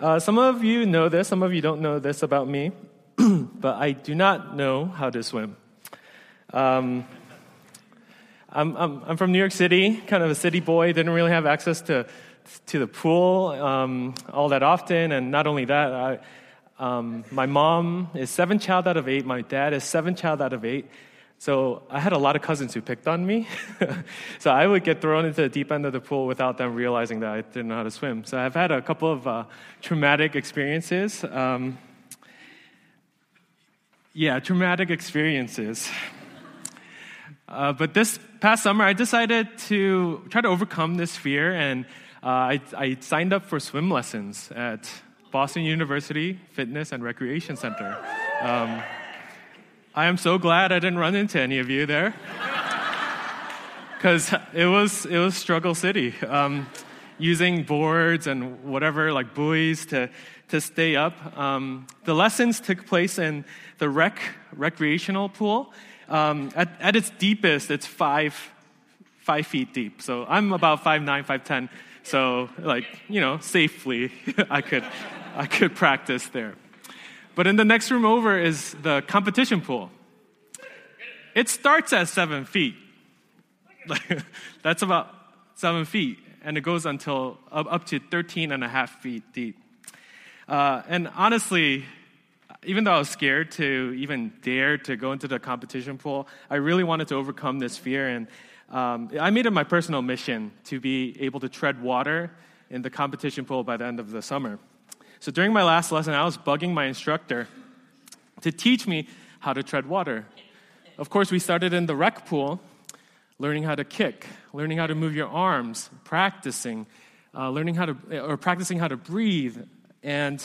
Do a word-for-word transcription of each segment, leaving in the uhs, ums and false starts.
Uh, some of you know this, some of you don't know this about me, but I do not know how to swim. Um, I'm, I'm, I'm from New York City, kind of a city boy, didn't really have access to to the pool um, all that often, and not only that, I, um, my mom is seventh child out of eight, my dad is seventh child out of eight, so I had a lot of cousins who picked on me. So I would get thrown into the deep end of the pool without them realizing that I didn't know how to swim. So I've had a couple of uh, traumatic experiences. Um, yeah, traumatic experiences. Uh, but this past summer, I decided to try to overcome this fear, and uh, I, I signed up for swim lessons at Boston University Fitness and Recreation Center. Um, I am so glad I didn't run into any of you there, because it was it was struggle city. Um, using boards and whatever, like buoys to to stay up. Um, the lessons took place in the rec recreational pool. Um, at, at its deepest, it's five five feet deep. So I'm about five nine, five ten. So like you know, safely I could I could practice there. But in the next room over is the competition pool. It starts at seven feet. That's about seven feet, and it goes until up to thirteen and a half feet deep. Uh, and honestly, even though I was scared to even dare to go into the competition pool, I really wanted to overcome this fear, and um, I made it my personal mission to be able to tread water in the competition pool by the end of the summer. So during my last lesson, I was bugging my instructor to teach me how to tread water. Of course, we started in the rec pool, learning how to kick, learning how to move your arms, practicing, uh, learning how to, or practicing how to breathe, and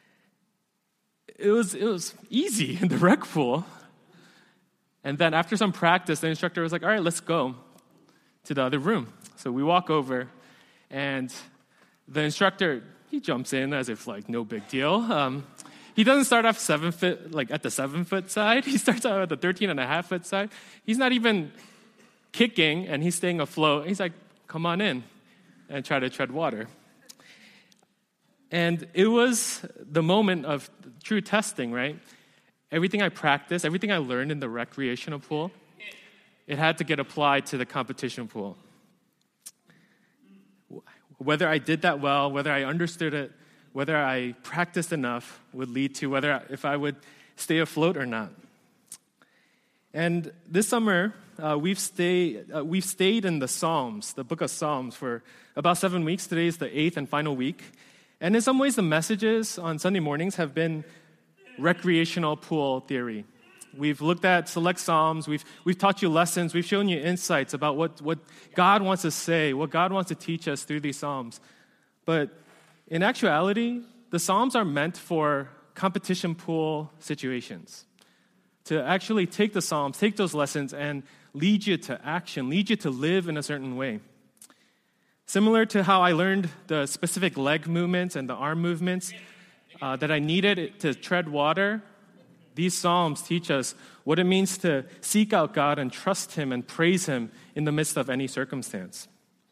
it was it was easy in the rec pool. And then after some practice, the instructor was like, "All right, let's go to the other room." So we walk over, and the instructor, he jumps in as if like no big deal. Um, he doesn't start off seven foot, like at the seven foot side. He starts out at the thirteen and a half foot side. He's not even kicking, and he's staying afloat. He's like, "Come on in and try to tread water." And it was the moment of true testing, right? Everything I practiced, everything I learned in the recreational pool, it had to get applied to the competition pool. Whether I did that well, whether I understood it, whether I practiced enough would lead to whether I, if I would stay afloat or not. And this summer, uh, we've stayed uh, we've stayed in the Psalms, the book of Psalms, for about seven weeks. Today is the eighth and final week. And in some ways, the messages on Sunday mornings have been recreational pool theory. We've looked at select Psalms, we've we've taught you lessons, we've shown you insights about what, what God wants to say, what God wants to teach us through these Psalms. But in actuality, the Psalms are meant for competition pool situations. To actually take the Psalms, take those lessons, and lead you to action, lead you to live in a certain way. Similar to how I learned the specific leg movements and the arm movements uh, that I needed to tread water, these Psalms teach us what it means to seek out God and trust Him and praise Him in the midst of any circumstance.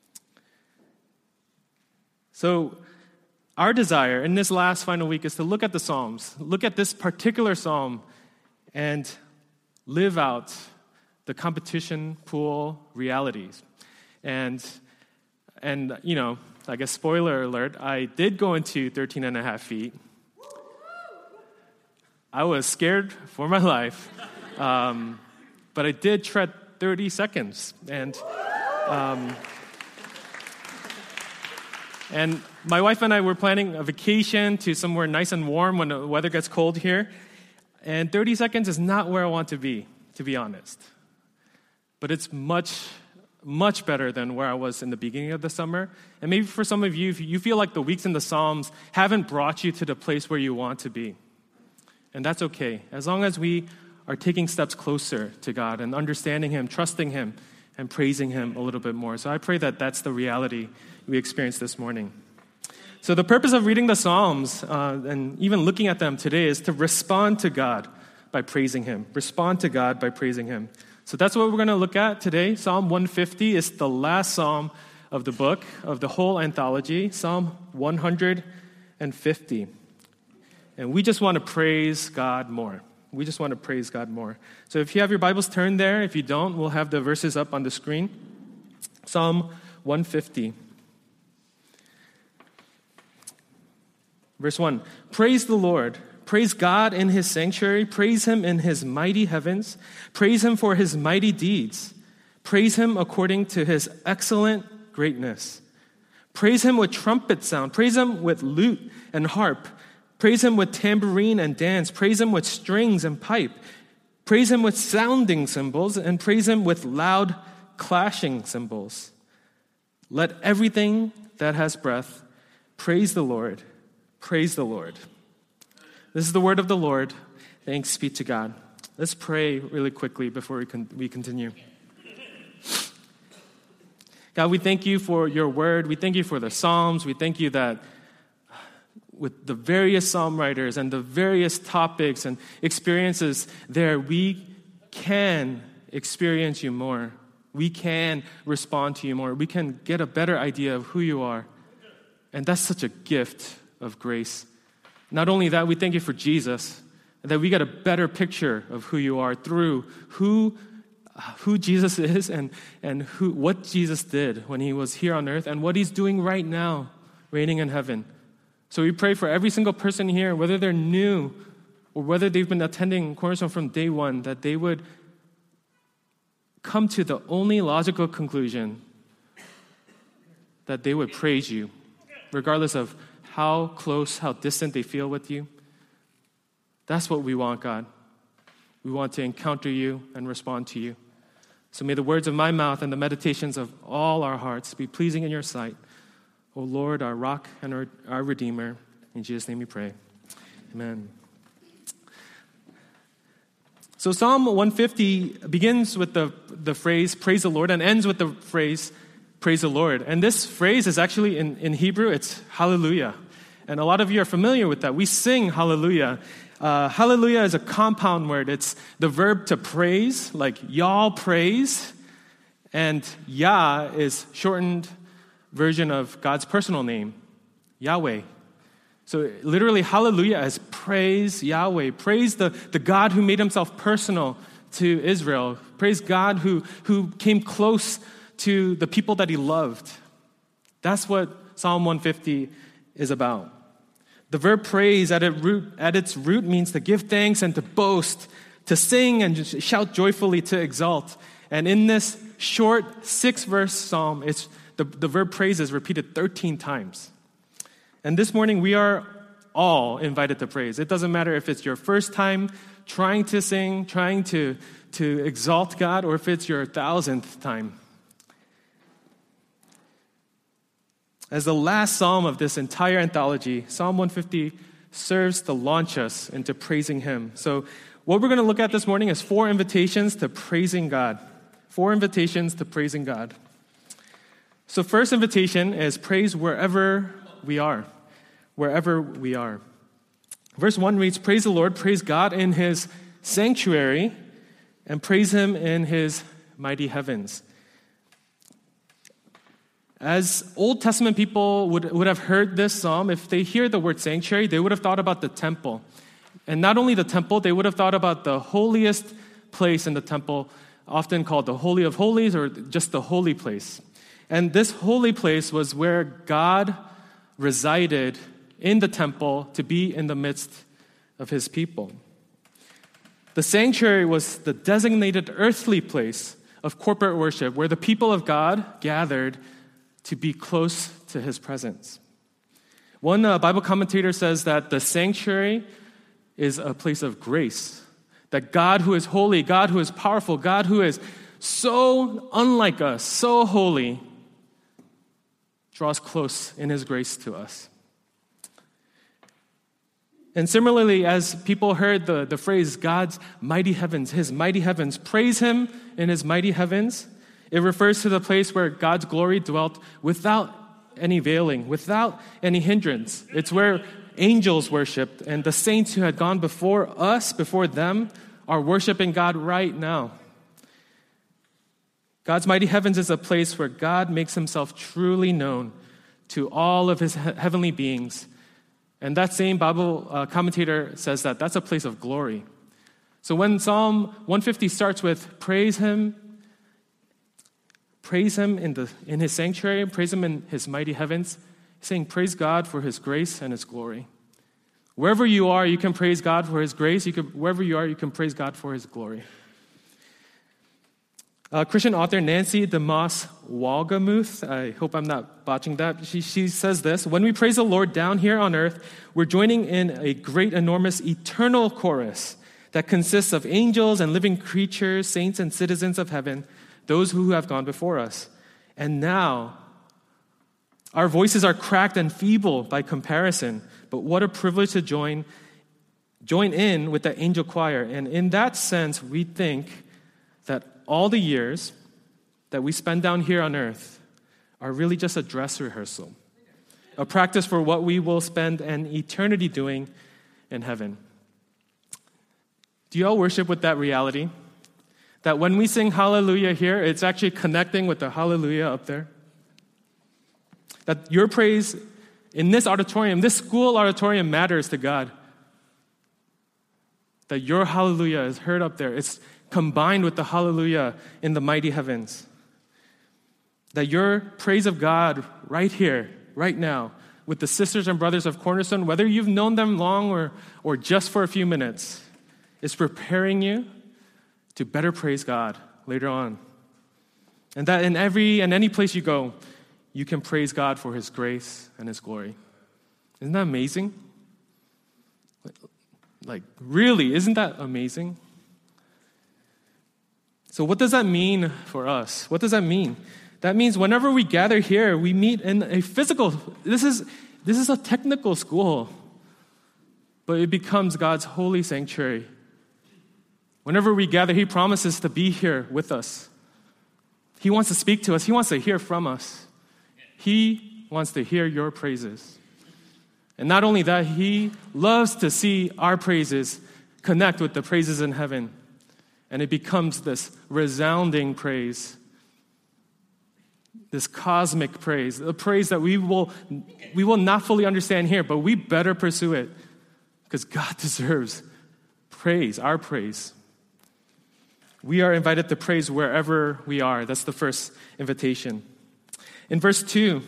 So our desire in this last final week is to look at the Psalms, look at this particular Psalm, and live out the competition pool realities. And, and you know, I guess spoiler alert, I did go into thirteen and a half feet. I was scared for my life, um, but I did tread thirty seconds. And um, and my wife and I were planning a vacation to somewhere nice and warm when the weather gets cold here. And thirty seconds is not where I want to be, to be honest. But it's much, much better than where I was in the beginning of the summer. And maybe for some of you, if you feel like the weeks in the Psalms haven't brought you to the place where you want to be. And that's okay, as long as we are taking steps closer to God and understanding Him, trusting Him, and praising Him a little bit more. So I pray that that's the reality we experienced this morning. So the purpose of reading the Psalms uh, and even looking at them today is to respond to God by praising Him. Respond to God by praising Him. So that's what we're going to look at today. Psalm one fifty is the last psalm of the book, of the whole anthology. Psalm one hundred fifty. And we just want to praise God more. We just want to praise God more. So if you have your Bibles turned there, if you don't, we'll have the verses up on the screen. Psalm one fifty. Verse one, praise the Lord. Praise God in his sanctuary. Praise him in his mighty heavens. Praise him for his mighty deeds. Praise him according to his excellent greatness. Praise him with trumpet sound. Praise him with lute and harp. Praise him with tambourine and dance. Praise him with strings and pipe. Praise him with sounding cymbals, and praise him with loud clashing cymbals. Let everything that has breath praise the Lord. Praise the Lord. This is the word of the Lord. Thanks be to God. Let's pray really quickly before we, con- we continue. God, we thank you for your word. We thank you for the Psalms. We thank you that with the various psalm writers and the various topics and experiences there, we can experience you more. We can respond to you more. We can get a better idea of who you are. And that's such a gift of grace. Not only that, we thank you for Jesus, that we get a better picture of who you are through who who Jesus is and, and who what Jesus did when he was here on earth and what he's doing right now, reigning in heaven. So we pray for every single person here, whether they're new or whether they've been attending Cornerstone from day one, that they would come to the only logical conclusion that they would praise you, regardless of how close, how distant they feel with you. That's what we want, God. We want to encounter you and respond to you. So may the words of my mouth and the meditations of all our hearts be pleasing in your sight, O Lord, our rock and our, our Redeemer. In Jesus' name we pray. Amen. So Psalm one fifty begins with the, the phrase, praise the Lord, and ends with the phrase, praise the Lord. And this phrase is actually, in, in Hebrew, it's hallelujah. And a lot of you are familiar with that. We sing hallelujah. Uh, hallelujah is a compound word. It's the verb to praise, like y'all praise. And Yah is shortened version of God's personal name, Yahweh. So literally, hallelujah is praise Yahweh. Praise the, the God who made himself personal to Israel. Praise God who, who came close to the people that he loved. That's what Psalm one fifty is about. The verb praise at, it root, at its root means to give thanks and to boast, to sing and just shout joyfully, to exalt. And in this short six-verse psalm, it's The, the verb praise is repeated thirteen times. And this morning, we are all invited to praise. It doesn't matter if it's your first time trying to sing, trying to, to exalt God, or if it's your thousandth time. As the last psalm of this entire anthology, Psalm one fifty serves to launch us into praising him. So what we're going to look at this morning is four invitations to praising God. Four invitations to praising God. So first invitation is praise wherever we are. Wherever we are. Verse one reads, praise the Lord, praise God in his sanctuary, and praise him in his mighty heavens. As Old Testament people would, would have heard this psalm, if they hear the word sanctuary, they would have thought about the temple. And not only the temple, they would have thought about the holiest place in the temple, often called the Holy of Holies or just the holy place. And this holy place was where God resided in the temple to be in the midst of his people. The sanctuary was the designated earthly place of corporate worship where the people of God gathered to be close to his presence. One uh, Bible commentator says that the sanctuary is a place of grace, that God who is holy, God who is powerful, God who is so unlike us, so holy, draws close in his grace to us. And similarly, as people heard the, the phrase, God's mighty heavens, his mighty heavens, praise him in his mighty heavens, it refers to the place where God's glory dwelt without any veiling, without any hindrance. It's where angels worshiped, and the saints who had gone before us, before them, are worshiping God right now. God's mighty heavens is a place where God makes himself truly known to all of his he- heavenly beings And that same Bible uh, commentator says that that's a place of glory. So when Psalm one fifty starts with praise him, praise him in the in his sanctuary, praise him in his mighty heavens, he's saying praise God for his grace and his glory. Wherever you are, you can praise God for his grace. You can, wherever you are, you can praise God for his glory. Uh, Christian author Nancy DeMoss Wolgemuth, I hope I'm not botching that, she, she says this: when we praise the Lord down here on earth, we're joining in a great, enormous, eternal chorus that consists of angels and living creatures, saints and citizens of heaven, those who have gone before us. And now, our voices are cracked and feeble by comparison, but what a privilege to join, join in with the angel choir. And in that sense, we think that all the years that we spend down here on earth are really just a dress rehearsal, a practice for what we will spend an eternity doing in heaven. Do you all worship with that reality? That when we sing hallelujah here, it's actually connecting with the hallelujah up there? That your praise in this auditorium, this school auditorium, matters to God. That your hallelujah is heard up there. It's combined with the hallelujah in the mighty heavens. That your praise of God right here, right now, with the sisters and brothers of Cornerstone, whether you've known them long or, or just for a few minutes, is preparing you to better praise God later on. And that in every and any place you go, you can praise God for his grace and his glory. Isn't that amazing? Like, really, isn't that amazing? So what does that mean for us? What does that mean? That means whenever we gather here, we meet in a physical, this is, this is a technical school, but it becomes God's holy sanctuary. Whenever we gather, he promises to be here with us. He wants to speak to us. He wants to hear from us. He wants to hear your praises. And not only that, he loves to see our praises connect with the praises in heaven. And it becomes this resounding praise, this cosmic praise, a praise that we will, we will not fully understand here, but we better pursue it because God deserves praise, our praise. We are invited to praise wherever we are. That's the first invitation. In verse two,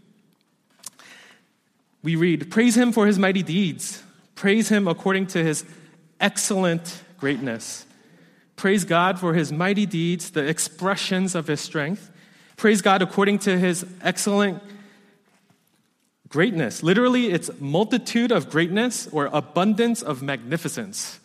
we read, praise him for his mighty deeds. Praise him according to his excellent greatness. Praise God for his mighty deeds, the expressions of his strength. Praise God according to his excellent greatness. Literally, it's multitude of greatness or abundance of magnificence.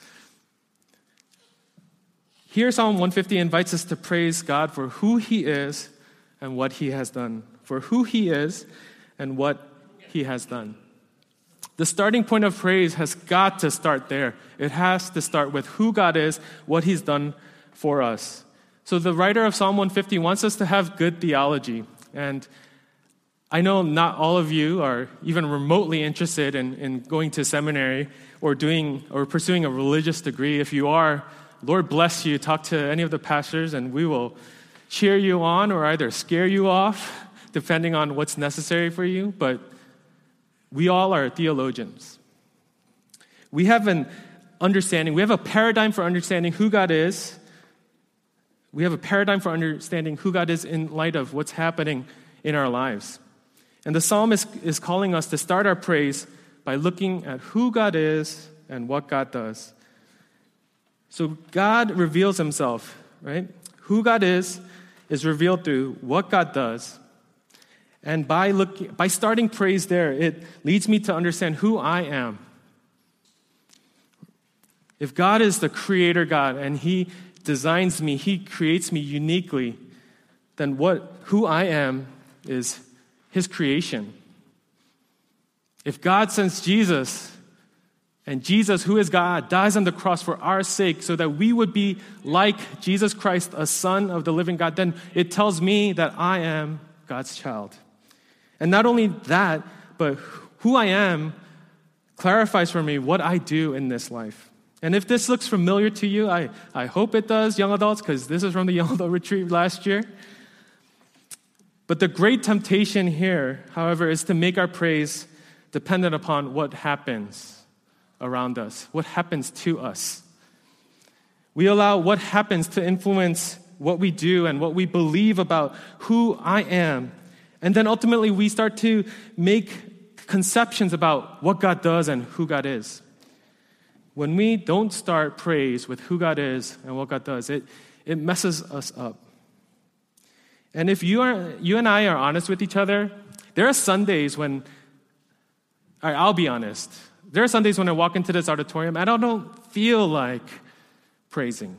Here, Psalm one fifty invites us to praise God for who he is and what he has done. For who he is and what he has done. The starting point of praise has got to start there. It has to start with who God is, what he's done for us. So the writer of Psalm one fifty wants us to have good theology. And I know not all of you are even remotely interested in, in going to seminary or doing or pursuing a religious degree. If you are, Lord bless you. Talk to any of the pastors and we will cheer you on or either scare you off, depending on what's necessary for you. But we all are theologians. We have an understanding, we have a paradigm for understanding who God is. We have a paradigm for understanding who God is in light of what's happening in our lives. And the psalmist is calling us to start our praise by looking at who God is and what God does. So God reveals himself, right? Who God is is revealed through what God does. And by looking, by starting praise there, it leads me to understand who I am. If God is the creator God and he designs me, he creates me uniquely, then what who I am is his creation. If God sends Jesus, and Jesus, who is God, dies on the cross for our sake so that we would be like Jesus Christ, a son of the living God, then it tells me that I am God's child. And not only that, but who I am clarifies for me what I do in this life. And if this looks familiar to you, I, I hope it does, young adults, because this is from the young adult retreat last year. But the great temptation here, however, is to make our praise dependent upon what happens around us, what happens to us. We allow what happens to influence what we do and what we believe about who I am. And then ultimately we start to make conceptions about what God does and who God is. When we don't start praise with who God is and what God does, it, it messes us up. And if you are, you and I are honest with each other, there are Sundays when, all right, I'll be honest. There are Sundays when I walk into this auditorium and I don't feel like praising.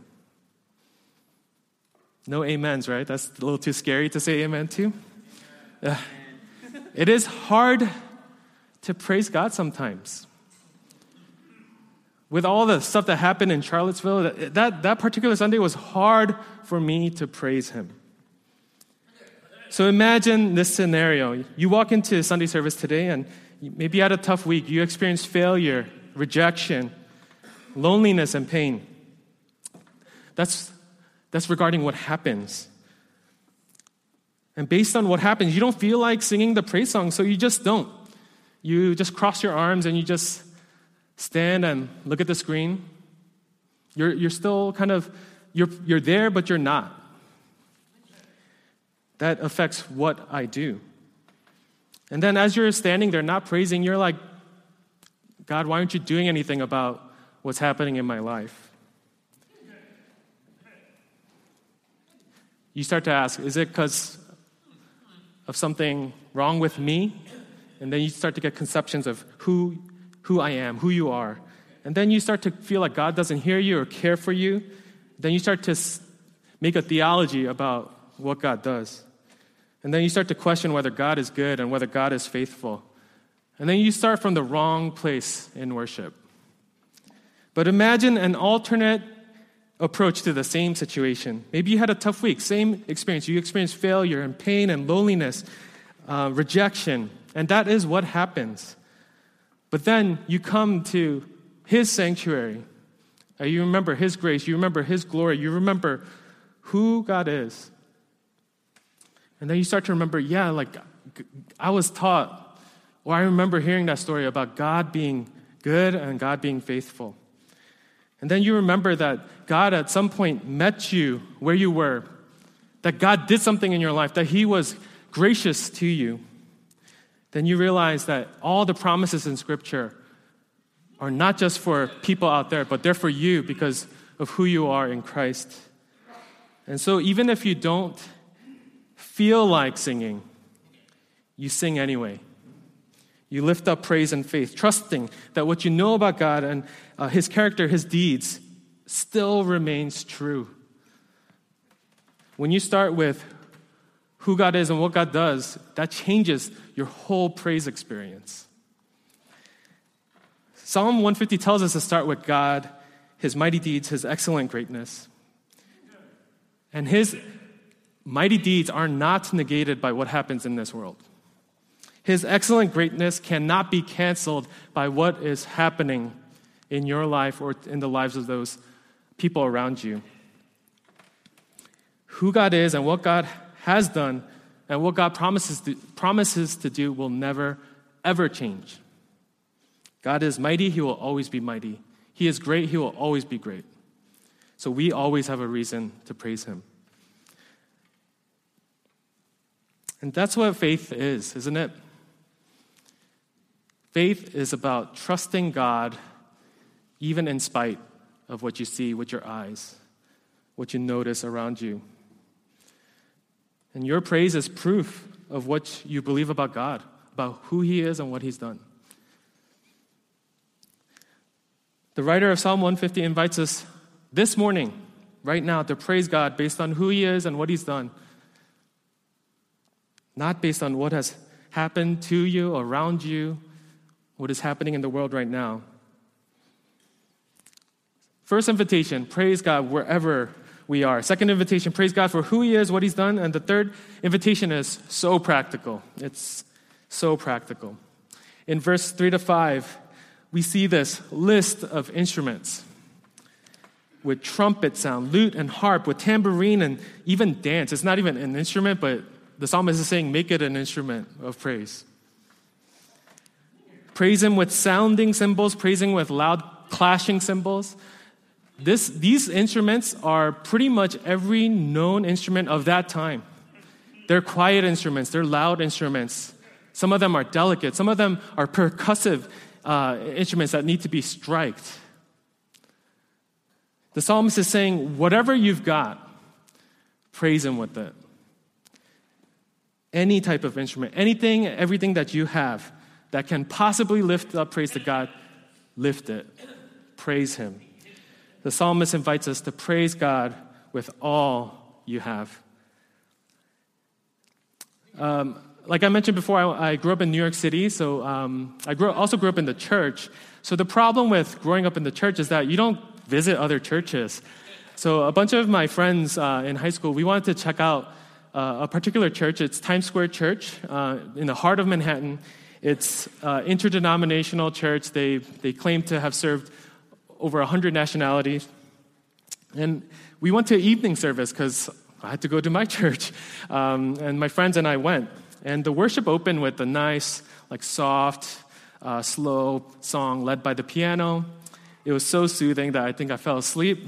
No amens, right? That's a little too scary to say amen to. Uh, it is hard to praise God sometimes. With all the stuff that happened in Charlottesville, that, that, that particular Sunday was hard for me to praise Him. So imagine this scenario. You walk into Sunday service today and maybe you had a tough week. You experienced failure, rejection, loneliness, and pain. That's, that's regarding what happens. And based on what happens, you don't feel like singing the praise song, so you just don't. You just cross your arms and you just stand and look at the screen. You're, you're still kind of, you're, you're there, but you're not. That affects what I do. And then as you're standing there not praising, you're like, God, why aren't you doing anything about what's happening in my life? You start to ask, is it because of something wrong with me? And then you start to get conceptions of who, who I am, who you are. And then you start to feel like God doesn't hear you or care for you. Then you start to make a theology about what God does. And then you start to question whether God is good and whether God is faithful. And then you start from the wrong place in worship. But imagine an alternate approach to the same situation. Maybe you had a tough week, same experience. You experienced failure and pain and loneliness, uh, rejection, and that is what happens. But then you come to His sanctuary. Uh, you remember His grace. You remember His glory. You remember who God is. And then you start to remember, yeah, like I was taught, or I remember hearing that story about God being good and God being faithful. And then you remember that God at some point met you where you were, that God did something in your life, that He was gracious to you. Then you realize that all the promises in Scripture are not just for people out there, but they're for you because of who you are in Christ. And so even if you don't feel like singing, you sing anyway. You lift up praise and faith, trusting that what you know about God and uh, His character, His deeds, still remains true. When you start with who God is and what God does, that changes your whole praise experience. Psalm one fifty tells us to start with God, His mighty deeds, His excellent greatness. And His mighty deeds are not negated by what happens in this world. His excellent greatness cannot be canceled by what is happening in your life or in the lives of those people around you. Who God is and what God has done and what God promises to, promises to do will never, ever change. God is mighty, He will always be mighty. He is great, He will always be great. So we always have a reason to praise Him. And that's what faith is, isn't it? Faith is about trusting God even in spite of what you see with your eyes, what you notice around you. And your praise is proof of what you believe about God, about who He is and what He's done. The writer of Psalm one fifty invites us this morning, right now, to praise God based on who He is and what He's done. Not based on what has happened to you, around you, what is happening in the world right now. First invitation, praise God wherever we are. Second invitation, praise God for who He is, what He's done. And the third invitation is so practical. It's so practical. In verse three to five, we see this list of instruments with trumpet sound, lute and harp, with tambourine and even dance. It's not even an instrument, but the psalmist is saying, make it an instrument of praise. Praise him with sounding cymbals, praising with loud clashing cymbals. This, these instruments are pretty much every known instrument of that time. They're quiet instruments, they're loud instruments. Some of them are delicate, some of them are percussive uh, instruments that need to be striked. The psalmist is saying, whatever you've got, praise him with it. Any type of instrument, anything, everything that you have that can possibly lift up praise to God, lift it. Praise him. The psalmist invites us to praise God with all you have. Um, like I mentioned before, I, I grew up in New York City, so um, I grew, also grew up in the church. So the problem with growing up in the church is that you don't visit other churches. So a bunch of my friends uh, in high school, we wanted to check out uh, a particular church. It's Times Square Church uh, in the heart of Manhattan. It's an interdenominational church. They, they claim to have served over one hundred nationalities. And we went to evening service because I had to go to my church. Um, and my friends and I went. And the worship opened with a nice, like soft, uh, slow song led by the piano. It was so soothing that I think I fell asleep.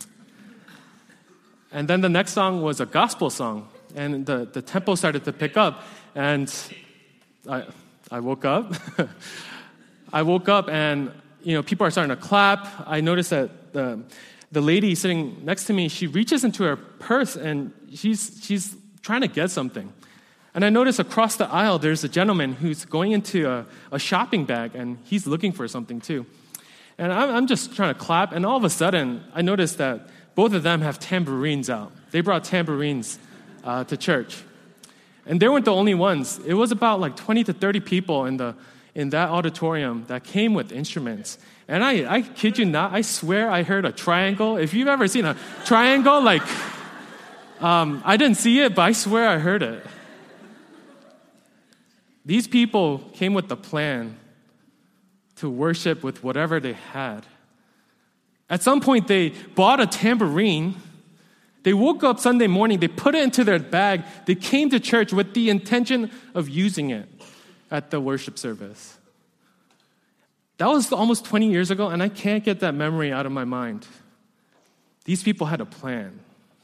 And then the next song was a gospel song. And the, the tempo started to pick up. And I, I woke up. I woke up and, you know, people are starting to clap. I noticed that the, the lady sitting next to me, she reaches into her purse and she's, she's trying to get something. And I notice across the aisle, there's a gentleman who's going into a, a shopping bag and he's looking for something too. And I'm, I'm just trying to clap, and all of a sudden, I noticed that both of them have tambourines out. They brought tambourines uh, to church. And they weren't the only ones. It was about like twenty to thirty people in the in that auditorium that came with instruments. And I, I kid you not, I swear I heard a triangle. If you've ever seen a triangle, like, um, I didn't see it, but I swear I heard it. These people came with the plan to worship with whatever they had. At some point, they bought a tambourine. They woke up Sunday morning, they put it into their bag, they came to church with the intention of using it at the worship service. That was almost twenty years ago, and I can't get that memory out of my mind. These people had a plan.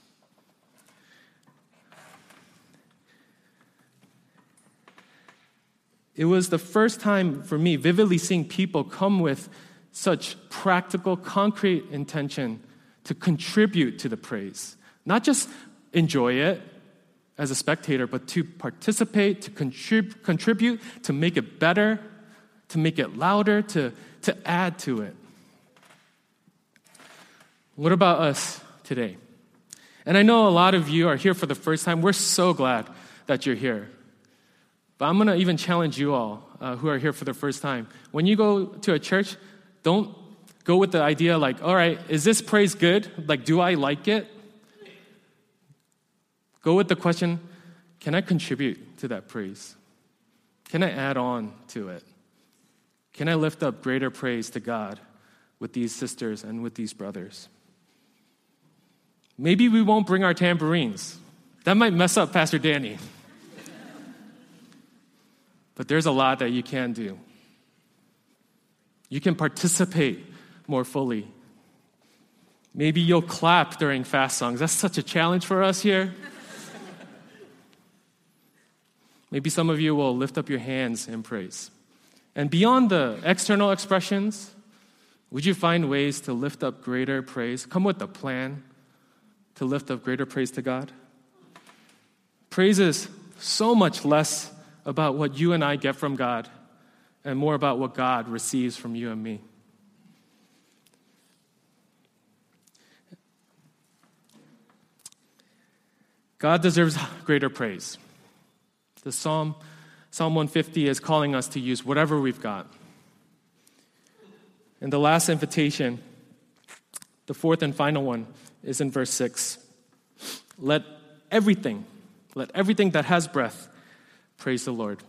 It was the first time for me vividly seeing people come with such practical, concrete intention to contribute to the praise. Not just enjoy it as a spectator, but to participate, to contrib- contribute, to make it better, to make it louder, to, to add to it. What about us today? And I know a lot of you are here for the first time. We're so glad that you're here. But I'm going to even challenge you all uh, who are here for the first time. When you go to a church, don't go with the idea like, all right, is this praise good? Like, do I like it? Go with the question, can I contribute to that praise? Can I add on to it? Can I lift up greater praise to God with these sisters and with these brothers? Maybe we won't bring our tambourines. That might mess up Pastor Danny. But there's a lot that you can do. You can participate more fully. Maybe you'll clap during fast songs. That's such a challenge for us here. Maybe some of you will lift up your hands in praise. And beyond the external expressions, would you find ways to lift up greater praise? Come with a plan to lift up greater praise to God. Praise is so much less about what you and I get from God and more about what God receives from you and me. God deserves greater praise. The Psalm, Psalm one fifty is calling us to use whatever we've got. And the last invitation, the fourth and final one, is in verse six. Let everything, let everything that has breath praise the Lord.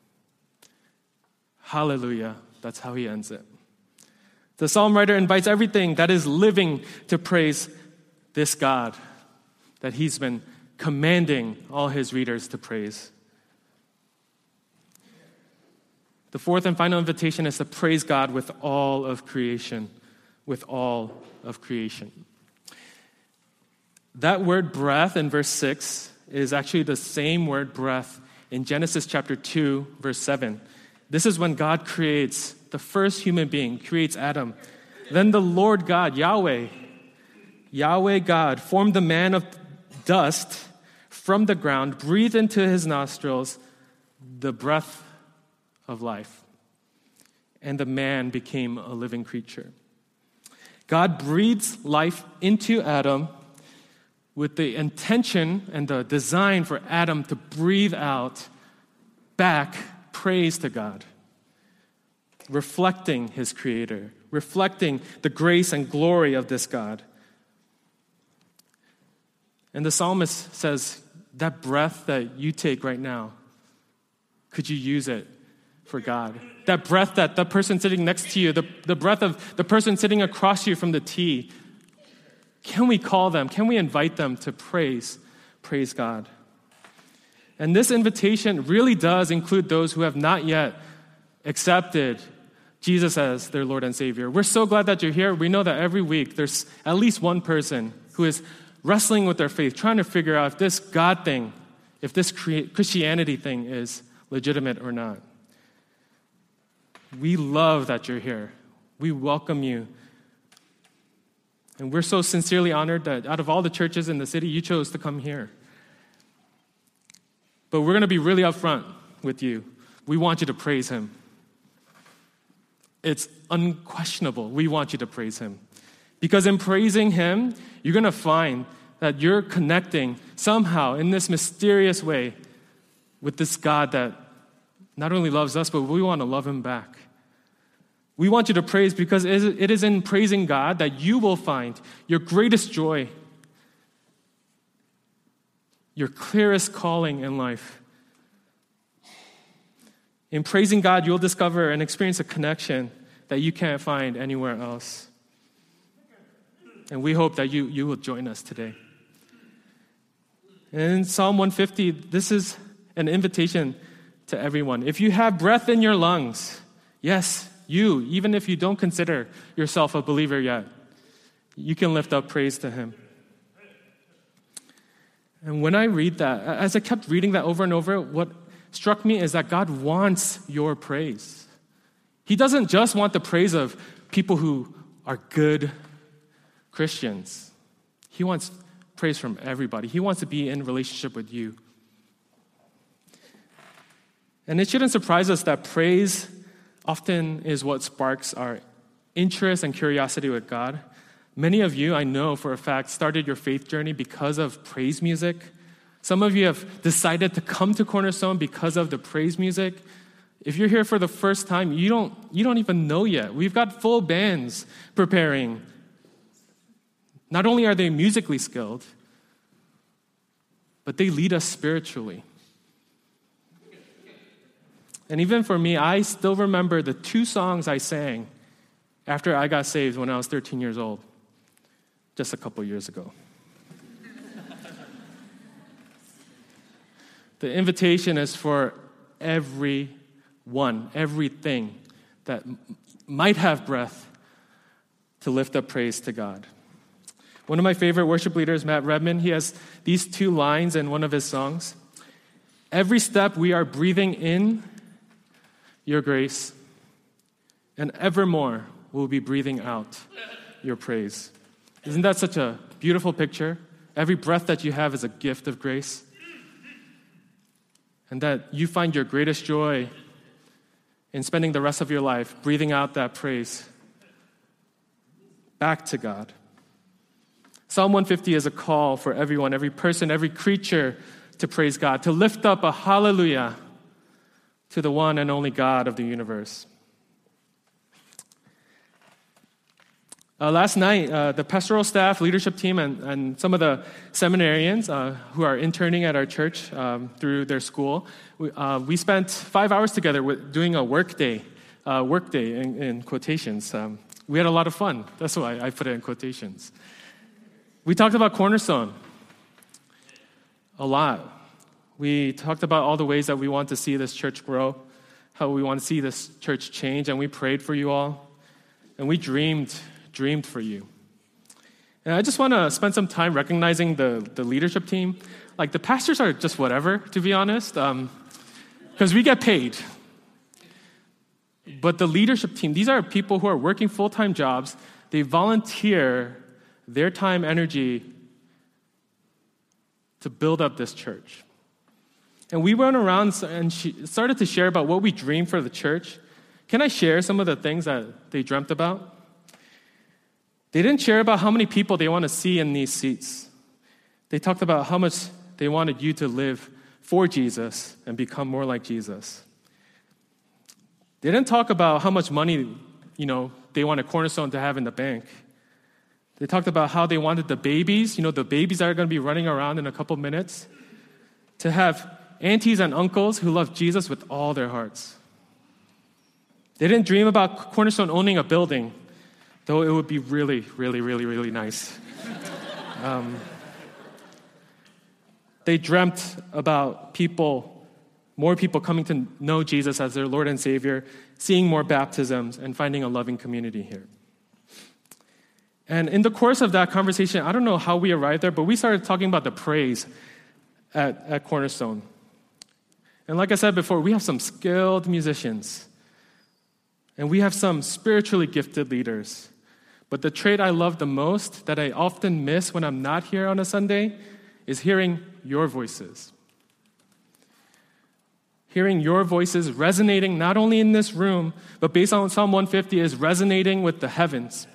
Hallelujah. That's how he ends it. The psalm writer invites everything that is living to praise this God that he's been commanding all his readers to praise. The fourth and final invitation is to praise God with all of creation. With all of creation. That word breath in verse six is actually the same word breath in Genesis chapter two, verse seven. This is when God creates the first human being, creates Adam. Then the Lord God, Yahweh, Yahweh God, formed the man of dust from the ground, breathed into his nostrils the breath of life, and the man became a living creature. God breathes life into Adam with the intention and the design for Adam to breathe out back praise to God, reflecting his Creator, reflecting the grace and glory of this God. And the psalmist says, that breath that you take right now, could you use it for God? That breath that the person sitting next to you, the, the breath of the person sitting across you from the T, can we call them? Can we invite them to praise, praise God? And this invitation really does include those who have not yet accepted Jesus as their Lord and Savior. We're so glad that you're here. We know that every week there's at least one person who is wrestling with their faith, trying to figure out if this God thing, if this Christianity thing is legitimate or not. We love that you're here. We welcome you. And we're so sincerely honored that out of all the churches in the city, you chose to come here. But we're going to be really upfront with you. We want you to praise him. It's unquestionable. We want you to praise him. Because in praising him, you're going to find that you're connecting somehow in this mysterious way with this God that not only loves us, but we want to love him back. We want you to praise because it is in praising God that you will find your greatest joy, your clearest calling in life. In praising God, you'll discover and experience a connection that you can't find anywhere else. And we hope that you, you will join us today. In Psalm one fifty, this is an invitation to everyone. If you have breath in your lungs, yes, you, even if you don't consider yourself a believer yet, you can lift up praise to him. And when I read that, as I kept reading that over and over, what struck me is that God wants your praise. He doesn't just want the praise of people who are good Christians. He wants praise from everybody. He wants to be in relationship with you. And it shouldn't surprise us that praise often is what sparks our interest and curiosity with God. Many of you, I know for a fact, started your faith journey because of praise music. Some of you have decided to come to Cornerstone because of the praise music. If you're here for the first time, you don't, you don't even know yet. We've got full bands preparing. Not only are they musically skilled, but they lead us spiritually. And even for me, I still remember the two songs I sang after I got saved when I was thirteen years old, just a couple years ago. The invitation is for everyone, everything that m- might have breath to lift up praise to God. One of my favorite worship leaders, Matt Redman, he has these two lines in one of his songs. Every step we are breathing in your grace, and evermore we'll be breathing out your praise. Isn't that such a beautiful picture? Every breath that you have is a gift of grace. And that you find your greatest joy in spending the rest of your life breathing out that praise back to God. Psalm one fifty is a call for everyone, every person, every creature to praise God, to lift up a hallelujah to the one and only God of the universe. Uh, last night, uh, the pastoral staff, leadership team, and, and some of the seminarians uh, who are interning at our church um, through their school, we, uh, we spent five hours together with doing a work day, uh, work day in, in quotations. Um, we had a lot of fun. That's why I put it in quotations. We talked about Cornerstone a lot. We talked about all the ways that we want to see this church grow. how we want to see this church change, and we prayed for you all, and we dreamed, dreamed for you. And I just want to spend some time recognizing the, the leadership team. Like, the pastors are just whatever, to be honest, um, because we get paid. But the leadership team, these are people who are working full-time jobs. They volunteer their time, energy to build up this church. And we went around and started to share about what we dream for the church. Can I share some of the things that they dreamt about? They didn't share about how many people they want to see in these seats. They talked about how much they wanted you to live for Jesus and become more like Jesus. They didn't talk about how much money, you know, they wanted Cornerstone to have in the bank. They talked about how they wanted the babies, you know, the babies that are going to be running around in a couple minutes, to have aunties and uncles who love Jesus with all their hearts. They didn't dream about Cornerstone owning a building, though it would be really, really, really, really nice. um, they dreamt about people, more people coming to know Jesus as their Lord and Savior, seeing more baptisms, and finding a loving community here. And in the course of that conversation, I don't know how we arrived there, but we started talking about the praise at, at Cornerstone. And like I said before, we have some skilled musicians. And we have some spiritually gifted leaders. But the trait I love the most, that I often miss when I'm not here on a Sunday, is hearing your voices. Hearing your voices resonating not only in this room, but based on Psalm one fifty, is resonating with the heavens.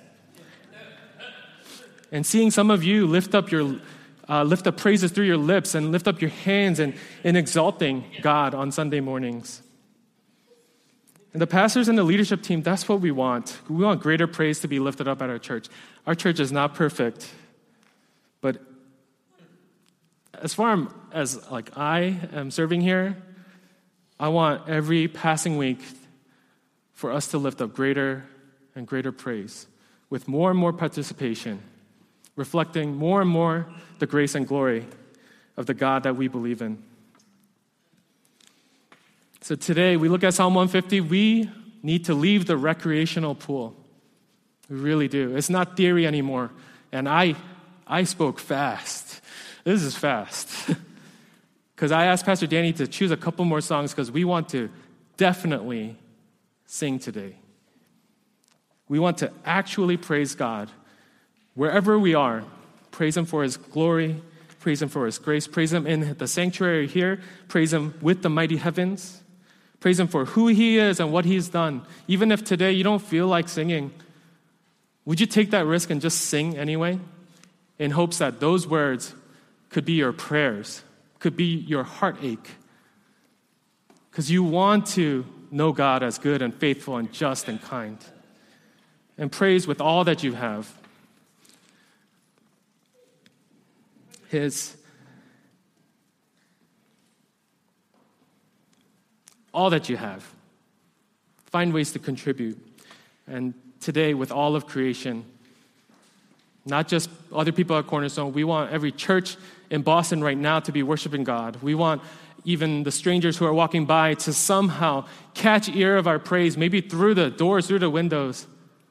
And seeing some of you lift up your uh, lift up praises through your lips and lift up your hands and in exalting God on Sunday mornings. And the pastors and the leadership team, that's what we want. We want greater praise to be lifted up at our church. Our church is not perfect, but as far as like I am serving here, I want every passing week for us to lift up greater and greater praise with more and more participation, reflecting more and more the grace and glory of the God that we believe in. So today, we look at Psalm one fifty. We need to leave the recreational pool. We really do. It's not theory anymore. And I, I spoke fast. This is fast. Because I asked Pastor Danny to choose a couple more songs because we want to definitely sing today. We want to actually praise God wherever we are. Praise Him for His glory. Praise Him for His grace. Praise Him in the sanctuary here. Praise Him with the mighty heavens. Praise Him for who He is and what He's done. Even if today you don't feel like singing, would you take that risk and just sing anyway? In hopes that those words could be your prayers, could be your heartache. Because you want to know God as good and faithful and just and kind. And praise with all that you have. His all that you have. Find ways to contribute. And today, with all of creation, not just other people at Cornerstone, we want every church in Boston right now to be worshiping God. We want even the strangers who are walking by to somehow catch ear of our praise, maybe through the doors, through the windows,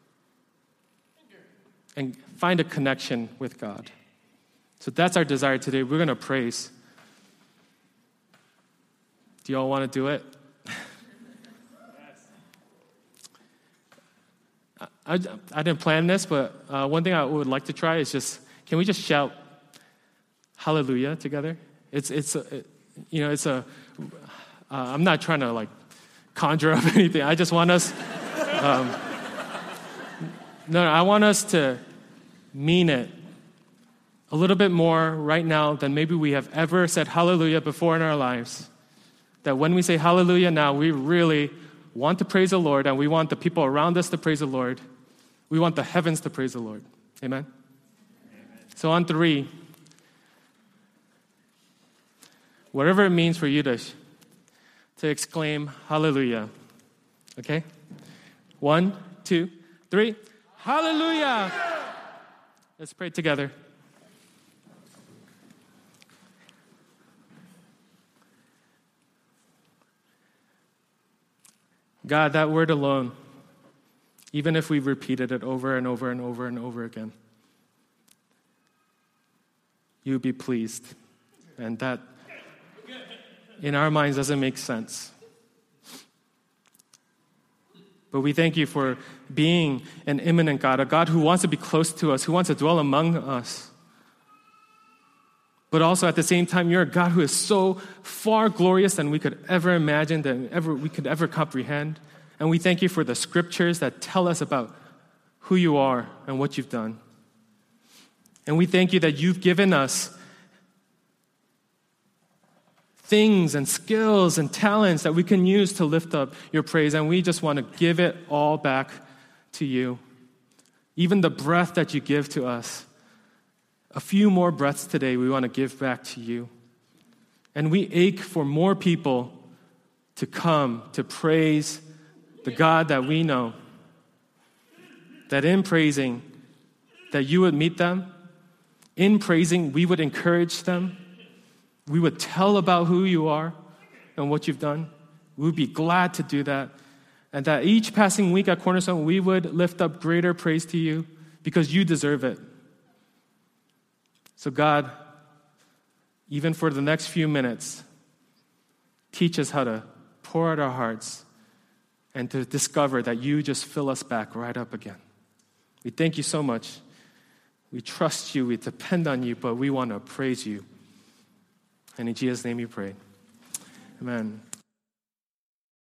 and find a connection with God. So that's our desire today. We're going to praise. Do you all want to do it? I, I didn't plan this, but uh, one thing I would like to try is just, can we just shout hallelujah together? It's, it's a, it, you know, it's a, uh, I'm not trying to like conjure up anything. I just want us, um, no, no, I want us to mean it a little bit more right now than maybe we have ever said hallelujah before in our lives. That when we say hallelujah now, we really want to praise the Lord, and we want the people around us to praise the Lord. We want the heavens to praise the Lord. Amen? Amen. So on three, whatever it means for you to, to exclaim hallelujah. Okay? One, two, three. Hallelujah! Let's pray together. God, that word alone, even if we've repeated it over and over and over and over again, you would be pleased. And that, in our minds, doesn't make sense. But we thank you for being an immanent God, a God who wants to be close to us, who wants to dwell among us. But also at the same time, you're a God who is so far glorious than we could ever imagine, than ever we could ever comprehend. And we thank you for the scriptures that tell us about who you are and what you've done. And we thank you that you've given us things and skills and talents that we can use to lift up your praise, and we just want to give it all back to you. Even the breath that you give to us, a few more breaths today we want to give back to you. And we ache for more people to come to praise the God that we know, that in praising, that you would meet them. In praising, we would encourage them. We would tell about who you are and what you've done. We would be glad to do that. And that each passing week at Cornerstone, we would lift up greater praise to you because you deserve it. So God, even for the next few minutes, teach us how to pour out our hearts and to discover that you just fill us back right up again. We thank you so much. We trust you, we depend on you, but we want to praise you. And in Jesus' name we pray. Amen.